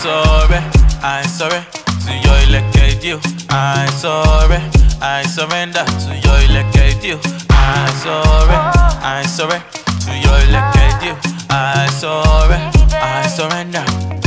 sorry to your elected you. I surrender to your elected you. I sorry to your elected you. I surrender.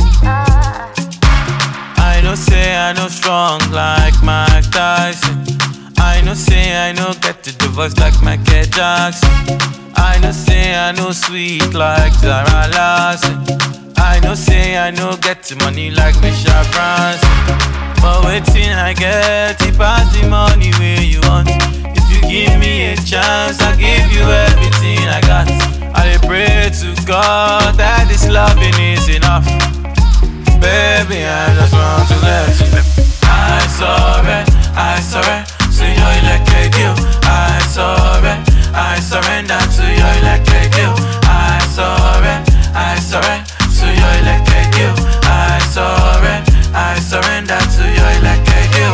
I know say I know strong like Mike Tyson. I know say I know get the voice like Michael Jackson. I know say I know sweet like Zara Larsson. I know say I know get the money like Michelle Branson. But waiting I get it past the money where you want. If you give me a chance, I'll give you everything I got. I pray to God that this loving is enough. Baby, I just want to let you. I surrender to your elected you. I surrender to your elected you. I surrender to your elected you. I surrender to your elected you.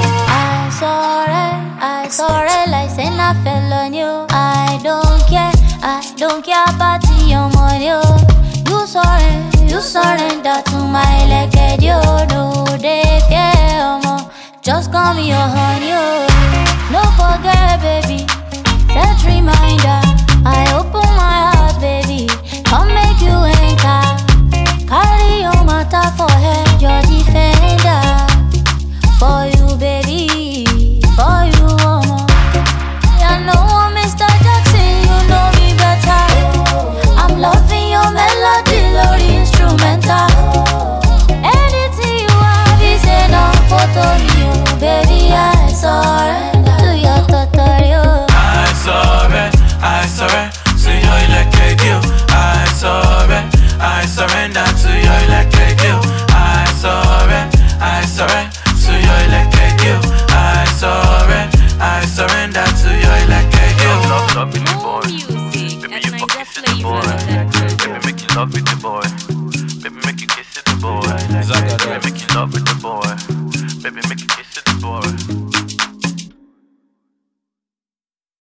I sorry, like saying I fell on you. I don't care about your money. You surrender to my elected you. No, they fear more. Just call me your honey. No forget, baby. Set reminder. I open my heart, baby. Come make you enter. Carry your matter for head, your defender. For you, baby. For you, mama. I know Mr. Jackson, you know me better. I'm loving your melody, Lord instrumental. Anything you have is enough photo you, baby. I surrender to your tutorial. I surrender to your elected you. I surrender to your elected you. I surrender to your elected you. I surrender to your elected you. Love with the boy. Baby, you fucking kiss the boy. Baby, make you love with the boy. Baby, make you kiss the boy. Baby, make you love with the boy. Baby, make you